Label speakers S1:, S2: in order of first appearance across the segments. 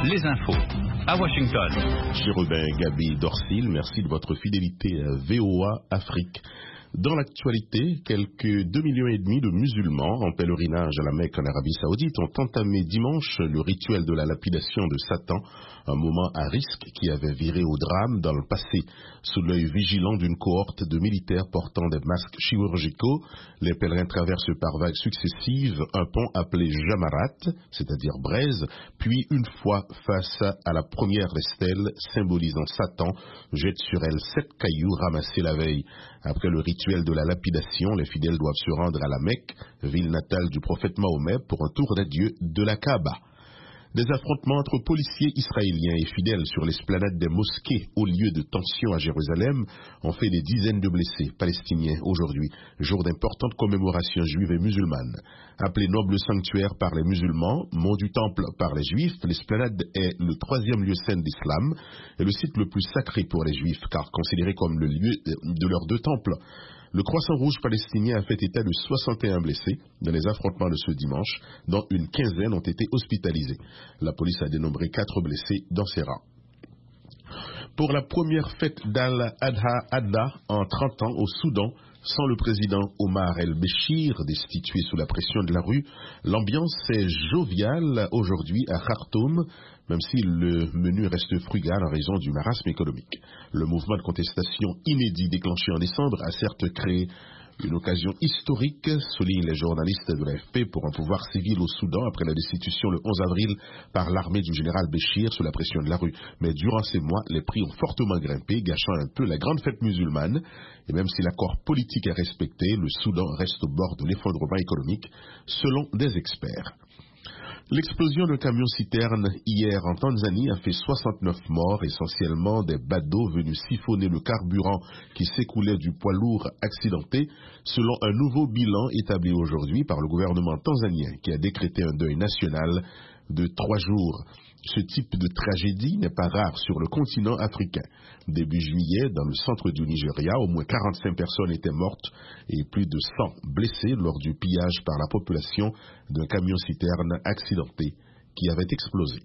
S1: les infos à Washington.
S2: Jérôme Gabi Dorsil, merci de votre fidélité à VOA Afrique. Dans l'actualité, quelques 2,5 millions de musulmans en pèlerinage à la Mecque en Arabie Saoudite ont entamé dimanche le rituel de la lapidation de Satan, un moment à risque qui avait viré au drame dans le passé. Sous l'œil vigilant d'une cohorte de militaires portant des masques chirurgicaux, les pèlerins traversent par vagues successives un pont appelé Jamarat, c'est-à-dire braise, puis une fois face à la première des stèles symbolisant Satan, jette sur elle 7 cailloux ramassés la veille. Après le rituel de la lapidation, les fidèles doivent se rendre à la Mecque, ville natale du prophète Mahomet, pour un tour d'adieu de la Kaaba. Des affrontements entre policiers israéliens et fidèles sur l'esplanade des mosquées au lieu de tension à Jérusalem ont fait des dizaines de blessés palestiniens aujourd'hui, jour d'importantes commémorations juives et musulmanes. Appelé noble sanctuaire par les musulmans, mont du temple par les juifs, l'esplanade est le 3e lieu saint d'islam et le site le plus sacré pour les juifs, car considéré comme le lieu de leurs 2 temples. Le Croissant Rouge palestinien a fait état de 61 blessés dans les affrontements de ce dimanche, dont une quinzaine ont été hospitalisés. La police a dénombré 4 blessés dans ses rangs. Pour la première fête d'Al-Adha en 30 ans au Soudan, sans le président Omar el-Béchir, destitué sous la pression de la rue, l'ambiance est joviale aujourd'hui à Khartoum, même si le menu reste frugal en raison du marasme économique. Le mouvement de contestation inédit déclenché en décembre a certes créé une occasion historique, soulignent les journalistes de l'AFP, pour un pouvoir civil au Soudan après la destitution le 11 avril par l'armée du général Béchir sous la pression de la rue. Mais durant ces mois, les prix ont fortement grimpé, gâchant un peu la grande fête musulmane. Et même si l'accord politique est respecté, le Soudan reste au bord de l'effondrement économique, selon des experts. L'explosion d'un camion-citerne hier en Tanzanie a fait 69 morts, essentiellement des badauds venus siphonner le carburant qui s'écoulait du poids lourd accidenté, selon un nouveau bilan établi aujourd'hui par le gouvernement tanzanien qui a décrété un deuil national de 3 jours. Ce type de tragédie n'est pas rare sur le continent africain. Début juillet, dans le centre du Nigeria, au moins 45 personnes étaient mortes et plus de 100 blessées lors du pillage par la population d'un camion-citerne accidenté qui avait explosé.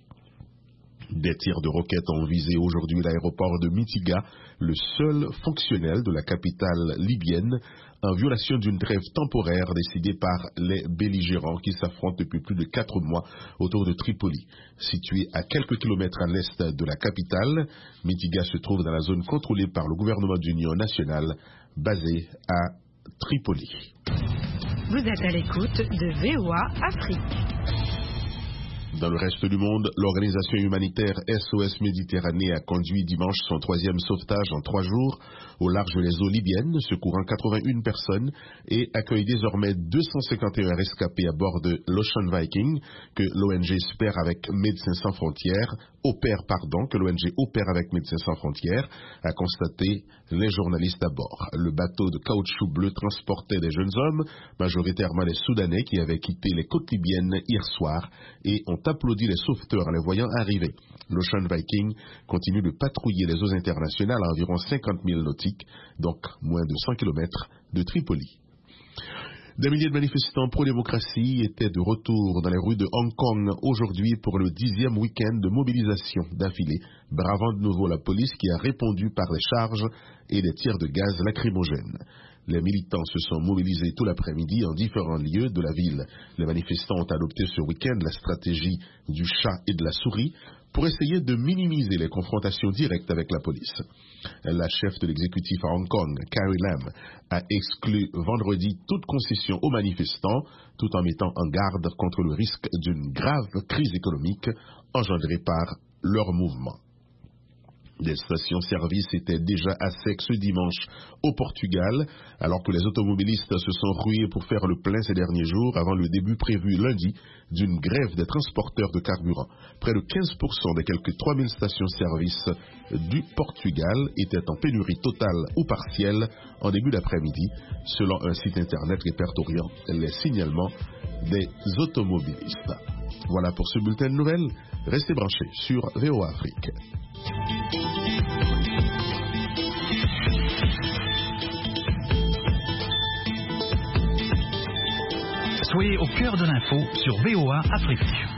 S2: Des tirs de roquettes ont visé aujourd'hui l'aéroport de Mitiga, le seul fonctionnel de la capitale libyenne, en violation d'une trêve temporaire décidée par les belligérants qui s'affrontent depuis plus de 4 mois autour de Tripoli. Situé à quelques kilomètres à l'est de la capitale, Mitiga se trouve dans la zone contrôlée par le gouvernement d'union nationale, basé à Tripoli.
S3: Vous êtes à l'écoute de VOA Afrique.
S2: Dans le reste du monde, l'organisation humanitaire SOS Méditerranée a conduit dimanche son 3e sauvetage en 3 jours au large des eaux libyennes, secourant 81 personnes et accueille désormais 251 rescapés à bord de l'Ocean Viking que l'ONG que l'ONG opère avec Médecins sans frontières, a constaté les journalistes à bord. Le bateau de caoutchouc bleu transportait des jeunes hommes, majoritairement les Soudanais, qui avaient quitté les côtes libyennes hier soir et ont applaudi les sauveteurs en les voyant arriver. L'Ocean Viking continue de patrouiller les eaux internationales à environ 50 000 nautiques, donc moins de 100 km de Tripoli. Des milliers de manifestants pro-démocratie étaient de retour dans les rues de Hong Kong aujourd'hui pour le 10e week-end de mobilisation d'affilée, bravant de nouveau la police qui a répondu par des charges et des tirs de gaz lacrymogènes. Les militants se sont mobilisés tout l'après-midi en différents lieux de la ville. Les manifestants ont adopté ce week-end la stratégie du chat et de la souris pour essayer de minimiser les confrontations directes avec la police. La chef de l'exécutif à Hong Kong, Carrie Lam, a exclu vendredi toute concession aux manifestants, tout en mettant en garde contre le risque d'une grave crise économique engendrée par leur mouvement. Des stations-service étaient déjà à sec ce dimanche au Portugal, alors que les automobilistes se sont rués pour faire le plein ces derniers jours avant le début prévu lundi d'une grève des transporteurs de carburant. Près de 15% des quelques 3000 stations-service du Portugal étaient en pénurie totale ou partielle en début d'après-midi, selon un site internet répertoriant les signalements des automobilistes. Voilà pour ce bulletin de nouvelles. Restez branchés sur VOA Afrique.
S1: Soyez au cœur de l'info sur VOA Afrique.